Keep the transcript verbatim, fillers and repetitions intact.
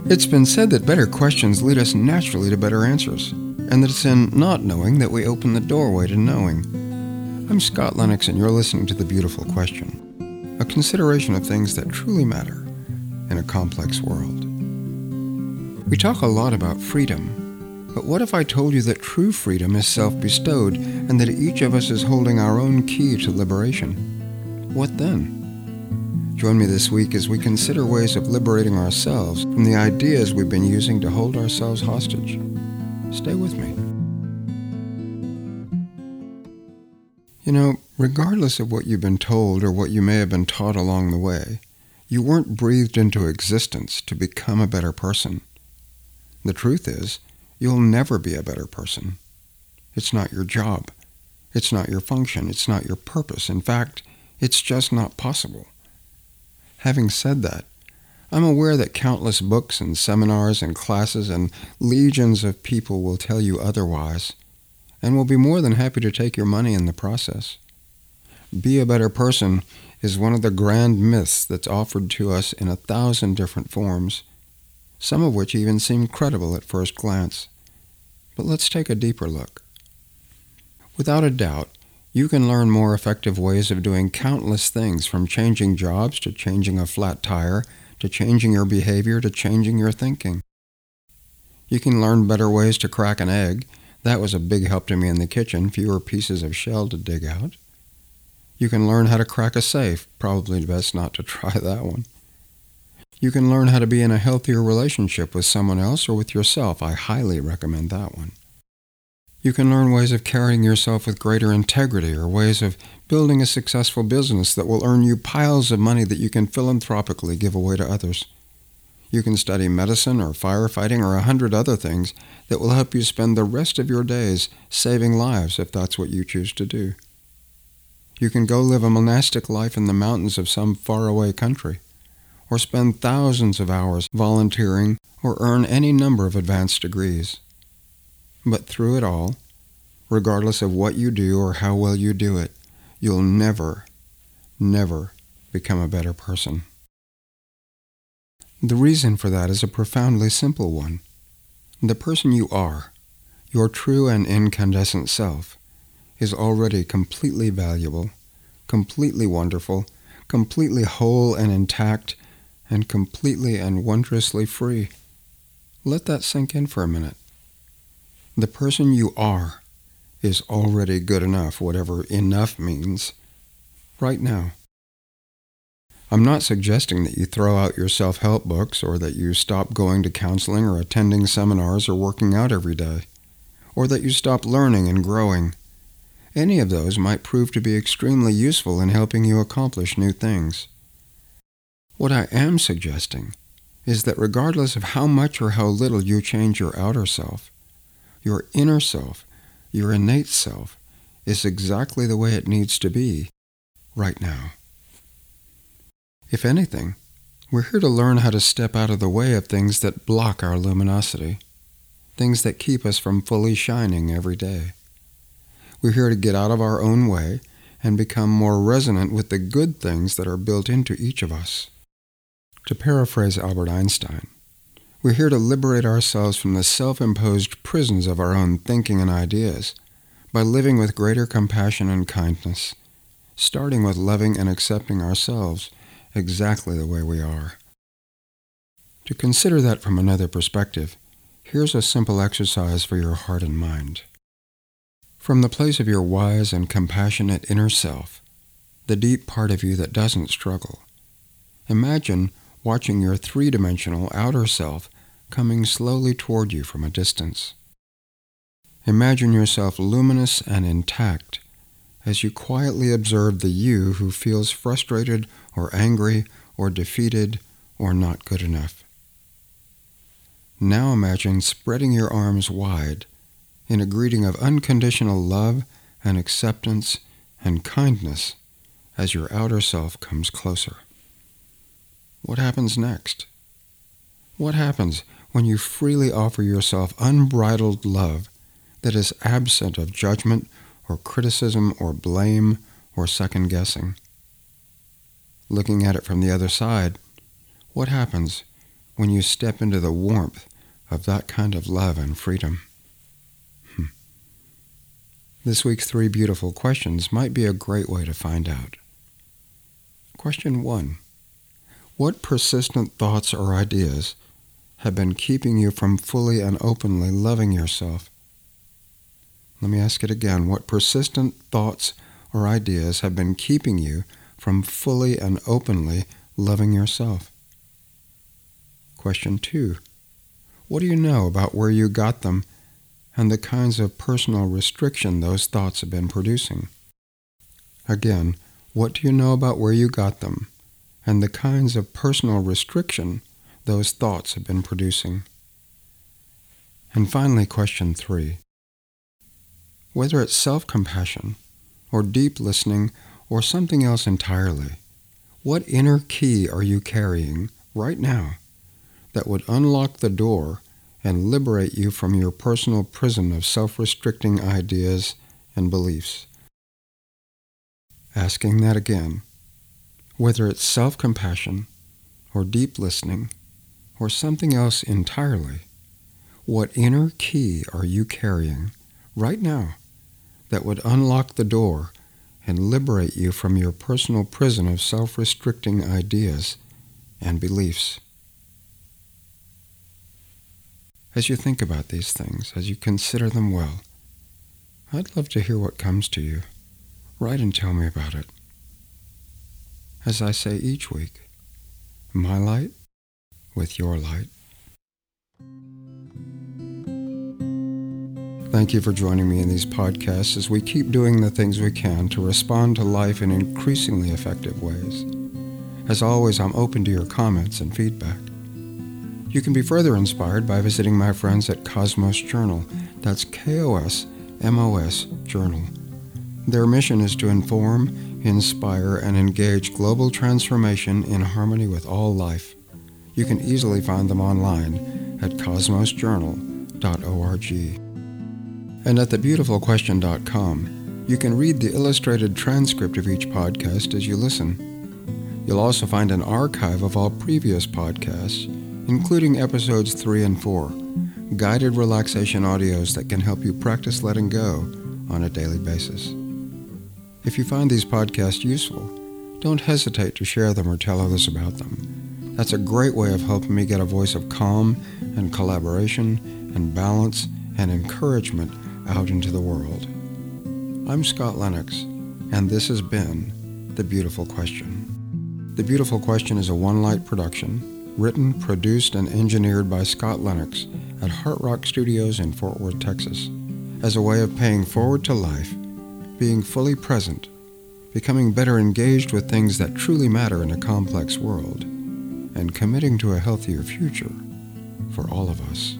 It's been said that better questions lead us naturally to better answers, and that it's in not knowing that we open the doorway to knowing. I'm Scott Lennox, and you're listening to The Beautiful Question, a consideration of things that truly matter in a complex world. We talk a lot about freedom, but what if I told you that true freedom is self-bestowed and that each of us is holding our own key to liberation? What then? Join me this week as we consider ways of liberating ourselves from the ideas we've been using to hold ourselves hostage. Stay with me. You know, regardless of what you've been told or what you may have been taught along the way, you weren't breathed into existence to become a better person. The truth is, you'll never be a better person. It's not your job. It's not your function. It's not your purpose. In fact, it's just not possible. Having said that, I'm aware that countless books and seminars and classes and legions of people will tell you otherwise, and will be more than happy to take your money in the process. Be a better person is one of the grand myths that's offered to us in a thousand different forms, some of which even seem credible at first glance. But let's take a deeper look. Without a doubt, you can learn more effective ways of doing countless things, from changing jobs to changing a flat tire, to changing your behavior, to changing your thinking. You can learn better ways to crack an egg. That was a big help to me in the kitchen, fewer pieces of shell to dig out. You can learn how to crack a safe. Probably best not to try that one. You can learn how to be in a healthier relationship with someone else or with yourself. I highly recommend that one. You can learn ways of carrying yourself with greater integrity, or ways of building a successful business that will earn you piles of money that you can philanthropically give away to others. You can study medicine or firefighting or a hundred other things that will help you spend the rest of your days saving lives if that's what you choose to do. You can go live a monastic life in the mountains of some faraway country, or spend thousands of hours volunteering, or earn any number of advanced degrees. But through it all, regardless of what you do or how well you do it, you'll never, never become a better person. The reason for that is a profoundly simple one. The person you are, your true and incandescent self, is already completely valuable, completely wonderful, completely whole and intact, and completely and wondrously free. Let that sink in for a minute. The person you are is already good enough, whatever enough means, right now. I'm not suggesting that you throw out your self-help books, or that you stop going to counseling or attending seminars or working out every day, or that you stop learning and growing. Any of those might prove to be extremely useful in helping you accomplish new things. What I am suggesting is that regardless of how much or how little you change your outer self, your inner self, your innate self, is exactly the way it needs to be right now. If anything, we're here to learn how to step out of the way of things that block our luminosity, things that keep us from fully shining every day. We're here to get out of our own way and become more resonant with the good things that are built into each of us. To paraphrase Albert Einstein, we're here to liberate ourselves from the self-imposed prisons of our own thinking and ideas by living with greater compassion and kindness, starting with loving and accepting ourselves exactly the way we are. To consider that from another perspective, here's a simple exercise for your heart and mind. From the place of your wise and compassionate inner self, the deep part of you that doesn't struggle, imagine watching your three-dimensional outer self coming slowly toward you from a distance. Imagine yourself luminous and intact as you quietly observe the you who feels frustrated or angry or defeated or not good enough. Now imagine spreading your arms wide in a greeting of unconditional love and acceptance and kindness as your outer self comes closer. What happens next? What happens when you freely offer yourself unbridled love that is absent of judgment or criticism or blame or second-guessing? Looking at it from the other side, what happens when you step into the warmth of that kind of love and freedom? Hmm. This week's three beautiful questions might be a great way to find out. Question one. What persistent thoughts or ideas have been keeping you from fully and openly loving yourself? Let me ask it again. What persistent thoughts or ideas have been keeping you from fully and openly loving yourself? Question two. What do you know about where you got them and the kinds of personal restriction those thoughts have been producing? Again, what do you know about where you got them and the kinds of personal restriction those thoughts have been producing? And finally, question three. Whether it's self-compassion or deep listening or something else entirely, what inner key are you carrying right now that would unlock the door and liberate you from your personal prison of self-restricting ideas and beliefs? Asking that again. Whether it's self-compassion or deep listening or something else entirely, what inner key are you carrying right now that would unlock the door and liberate you from your personal prison of self-restricting ideas and beliefs? As you think about these things, as you consider them well, I'd love to hear what comes to you. Write and tell me about it. As I say each week, my light with your light. Thank you for joining me in these podcasts as we keep doing the things we can to respond to life in increasingly effective ways. As always, I'm open to your comments and feedback. You can be further inspired by visiting my friends at Cosmos Journal. That's K O S M O S Journal. Their mission is to inform, inspire, and engage global transformation in harmony with all life. You can easily find them online at cosmos journal dot org. And at the beautiful question dot com, you can read the illustrated transcript of each podcast as you listen. You'll also find an archive of all previous podcasts, including episodes three and four, guided relaxation audios that can help you practice letting go on a daily basis. If you find these podcasts useful, don't hesitate to share them or tell others about them. That's a great way of helping me get a voice of calm and collaboration and balance and encouragement out into the world. I'm Scott Lennox, and this has been The Beautiful Question. The Beautiful Question is a One Light production, written, produced, and engineered by Scott Lennox at Heart Rock Studios in Fort Worth, Texas, as a way of paying forward to life, being fully present, becoming better engaged with things that truly matter in a complex world, and committing to a healthier future for all of us.